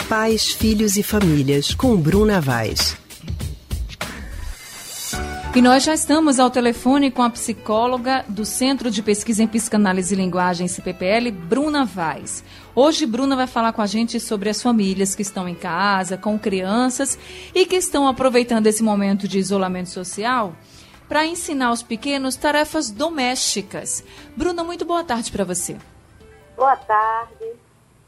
Pais, Filhos e Famílias, com Bruna Vaz. E nós já estamos ao telefone com a psicóloga do Centro de Pesquisa em Psicanálise e Linguagem, CPPL, Bruna Vaz. Hoje, Bruna vai falar com a gente sobre as famílias que estão em casa, com crianças e que estão aproveitando esse momento de isolamento social para ensinar aos pequenos tarefas domésticas. Bruna, muito boa tarde para você. Boa tarde.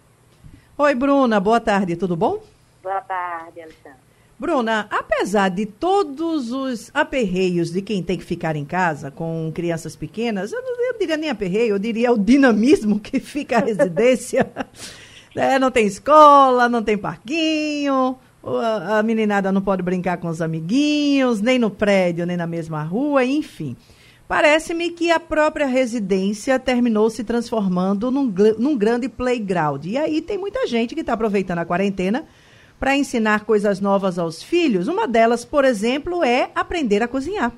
Oi, Bruna, boa tarde, tudo bom? Boa tarde, Alexandre. Bruna, apesar de todos os aperreios de quem tem que ficar em casa com crianças pequenas, eu não diria nem aperreio, eu diria o dinamismo que fica a residência. Não tem escola, não tem parquinho, a meninada não pode brincar com os amiguinhos, nem no prédio, nem na mesma rua, enfim. Parece-me que a própria residência terminou se transformando num grande playground. E aí tem muita gente que está aproveitando a quarentena para ensinar coisas novas aos filhos. Uma delas, por exemplo, é aprender a cozinhar.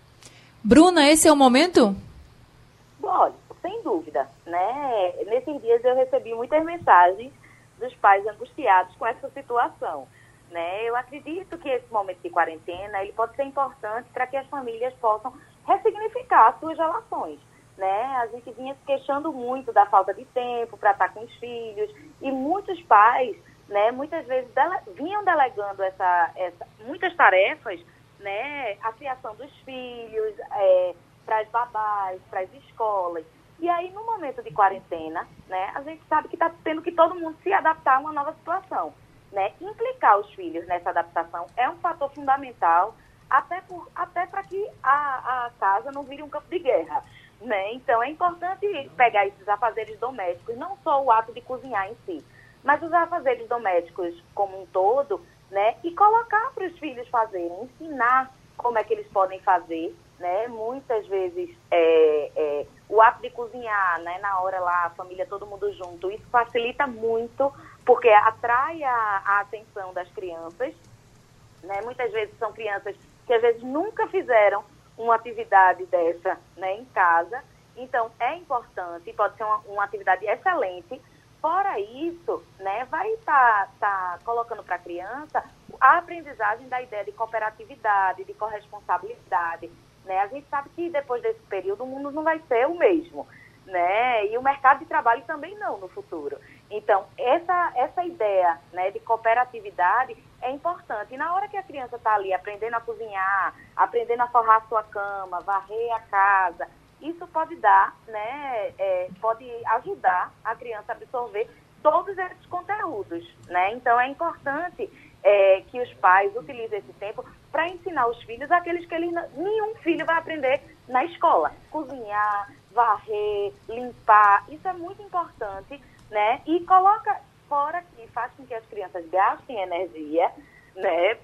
Bruna, esse é o momento? Olha, sem dúvida, né? Nesses dias eu recebi muitas mensagens dos pais angustiados com essa situação, né? Eu acredito que esse momento de quarentena ele pode ser importante para que as famílias possam ressignificar as suas relações, né? A gente vinha se queixando muito da falta de tempo para estar com os filhos e muitos pais, né, muitas vezes vinham delegando muitas tarefas, né, a criação dos filhos, para as babás, para as escolas. E aí, no momento de quarentena, né, a gente sabe que está tendo que todo mundo se adaptar a uma nova situação, né? Implicar os filhos nessa adaptação é um fator fundamental, até para que a casa não vire um campo de guerra, né? Então, é importante pegar esses afazeres domésticos, não só o ato de cozinhar em si, mas os afazeres domésticos como um todo, né? E colocar para os filhos fazerem, ensinar como é que eles podem fazer, né? Muitas vezes o ato de cozinhar, né? Na hora lá, a família, todo mundo junto, isso facilita muito, porque atrai a atenção das crianças, né? Muitas vezes são crianças que às vezes nunca fizeram uma atividade dessa, né, em casa. Então, é importante, pode ser uma atividade excelente. Fora isso, né, vai estar colocando para a criança a aprendizagem da ideia de cooperatividade, de corresponsabilidade, né? A gente sabe que depois desse período o mundo não vai ser o mesmo, né? E o mercado de trabalho também não no futuro. Então, essa ideia, né, de cooperatividade é importante. E na hora que a criança está ali aprendendo a cozinhar, aprendendo a forrar a sua cama, varrer a casa, isso pode dar, né, pode ajudar a criança a absorver todos esses conteúdos, né? Então, é importante que os pais utilizem esse tempo para ensinar os filhos aqueles que nenhum filho vai aprender na escola. Cozinhar, varrer, limpar, isso é muito importante, né? E coloca fora que faz com que as crianças gastem energia, né?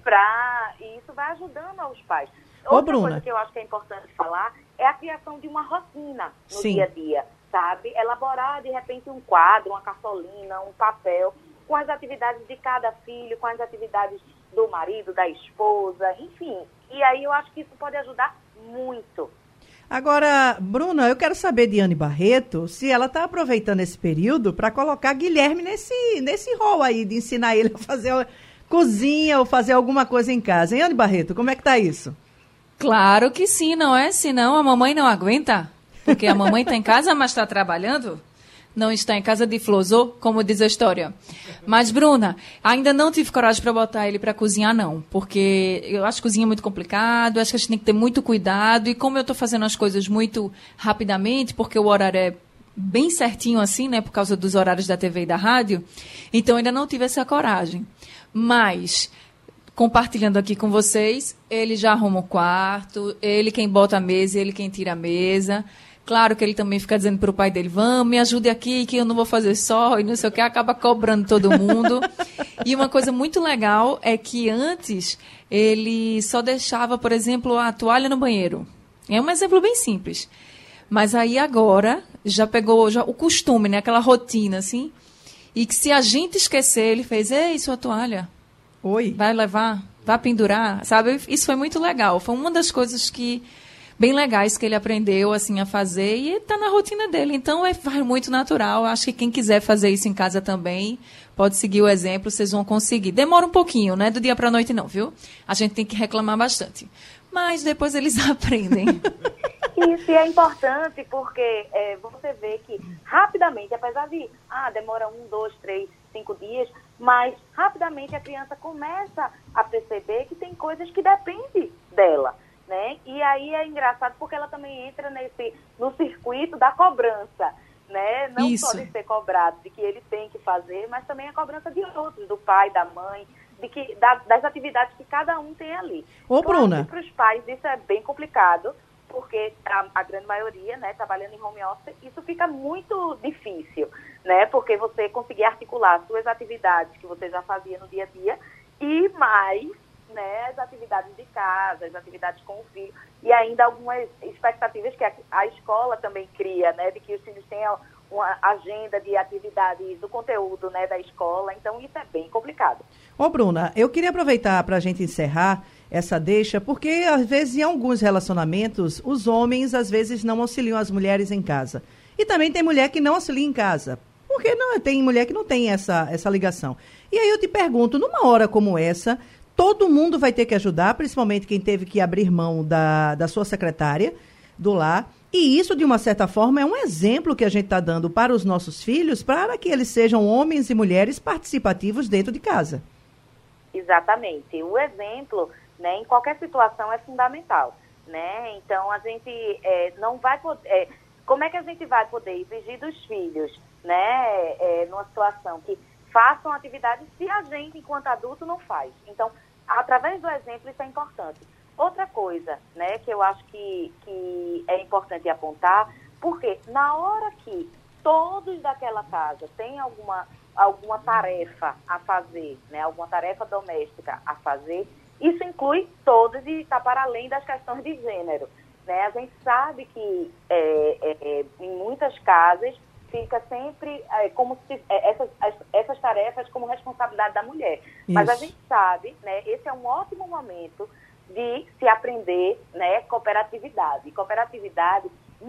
E isso vai ajudando aos pais. Outra coisa que eu acho que é importante falar é a criação de uma rotina no dia a dia, sabe? Elaborar, de repente, um quadro, uma cartolina, um papel, com as atividades de cada filho, com as atividades do marido, da esposa, enfim. E aí eu acho que isso pode ajudar muito. Agora, Bruna, eu quero saber de Anne Barreto se ela está aproveitando esse período para colocar Guilherme nesse rol aí, de ensinar ele a fazer cozinha ou fazer alguma coisa em casa. Hein, Anne Barreto, como é que tá isso? Claro que sim, não é? Senão a mamãe não aguenta. Porque a mamãe está em casa, mas está trabalhando. Não está em casa de flosô, como diz a história. Mas, Bruna, ainda não tive coragem para botar ele para cozinhar, não. Porque eu acho cozinha muito complicado, acho que a gente tem que ter muito cuidado. E como eu estou fazendo as coisas muito rapidamente, porque o horário é bem certinho assim, né? Por causa dos horários da TV e da rádio. Então, ainda não tive essa coragem. Mas, compartilhando aqui com vocês, ele já arruma o quarto, ele quem bota a mesa, ele quem tira a mesa. Claro que ele também fica dizendo para o pai dele, vamos, me ajude aqui, que eu não vou fazer só, e não sei o que, acaba cobrando todo mundo. E uma coisa muito legal é que antes ele só deixava, por exemplo, a toalha no banheiro. É um exemplo bem simples. Mas aí agora já pegou o costume, né, aquela rotina, assim, e que se a gente esquecer, ele fez, ei, sua toalha, oi, vai levar, vai pendurar, sabe? Isso foi muito legal. Foi uma das coisas que bem legais que ele aprendeu assim a fazer e está na rotina dele. Então vai muito natural. Acho que quem quiser fazer isso em casa também pode seguir o exemplo, vocês vão conseguir. Demora um pouquinho, não é do dia para a noite não, viu? A gente tem que reclamar bastante. Mas depois eles aprendem. Isso é importante porque você vê que rapidamente, apesar de demora 1, 2, 3, 5 dias, mas rapidamente a criança começa a perceber que tem coisas que dependem dela, né? E aí é engraçado porque ela também entra no circuito da cobrança, né? Não só de ser cobrado, de que ele tem que fazer, mas também a cobrança de outros, do pai, da mãe, das atividades que cada um tem ali. Ô, Bruna. Para os pais isso é bem complicado, porque a grande maioria, né, trabalhando em home office, isso fica muito difícil, né, porque você conseguir articular suas atividades que você já fazia no dia a dia e mais, né, as atividades de casa, as atividades com o filho e ainda algumas expectativas que a escola também cria, né, de que os filhos tenham uma agenda de atividades do conteúdo, né, da escola, então isso é bem complicado. Ô, Bruna, eu queria aproveitar para a gente encerrar essa deixa, porque às vezes em alguns relacionamentos, os homens às vezes não auxiliam as mulheres em casa. E também tem mulher que não auxilia em casa, porque não, tem mulher que não tem essa ligação. E aí eu te pergunto, numa hora como essa, todo mundo vai ter que ajudar, principalmente quem teve que abrir mão da sua secretária do lar. E isso, de uma certa forma, é um exemplo que a gente está dando para os nossos filhos, para que eles sejam homens e mulheres participativos dentro de casa. Exatamente. O exemplo, né, em qualquer situação é fundamental, né? Então, a gente não vai poder... como é que a gente vai poder exigir dos filhos, né, numa situação que façam atividades se a gente, enquanto adulto, não faz? Então, através do exemplo, isso é importante. Outra coisa, né, que eu acho que é importante apontar, porque na hora que todos daquela casa têm alguma tarefa a fazer, né, alguma tarefa doméstica a fazer, isso inclui todos e está para além das questões de gênero, né? A gente sabe que em muitas casas fica sempre como se essas tarefas como responsabilidade da mulher. Isso. Mas a gente sabe, né, esse é um ótimo momento de se aprender, né, cooperatividade. E cooperatividade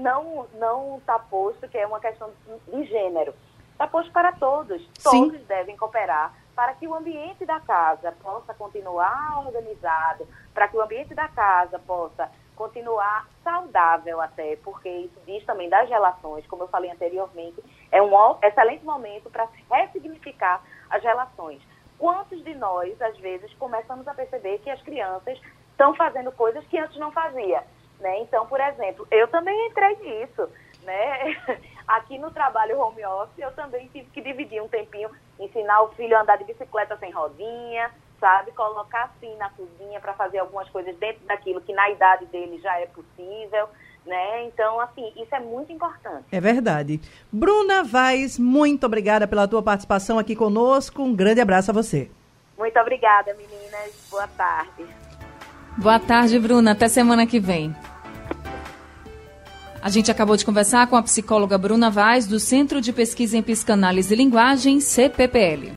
não está posto que é uma questão de gênero. Está posto para todos. Sim. Todos devem cooperar para que o ambiente da casa possa continuar organizado, para que o ambiente da casa possa continuar saudável até, porque isso diz também das relações, como eu falei anteriormente, é um excelente momento para ressignificar as relações. Quantos de nós, às vezes, começamos a perceber que as crianças estão fazendo coisas que antes não fazia, né? Então, por exemplo, eu também entrei nisso, né? Aqui no trabalho home office, eu também tive que dividir um tempinho, ensinar o filho a andar de bicicleta sem rodinha, sabe? Colocar assim na cozinha para fazer algumas coisas dentro daquilo que na idade dele já é possível, né? Então, assim, isso é muito importante. É verdade. Bruna Vaz, muito obrigada pela tua participação aqui conosco. Um grande abraço a você. Muito obrigada, meninas. Boa tarde. Boa tarde, Bruna. Até semana que vem. A gente acabou de conversar com a psicóloga Bruna Vaz, do Centro de Pesquisa em Psicanálise e Linguagem, CPPL.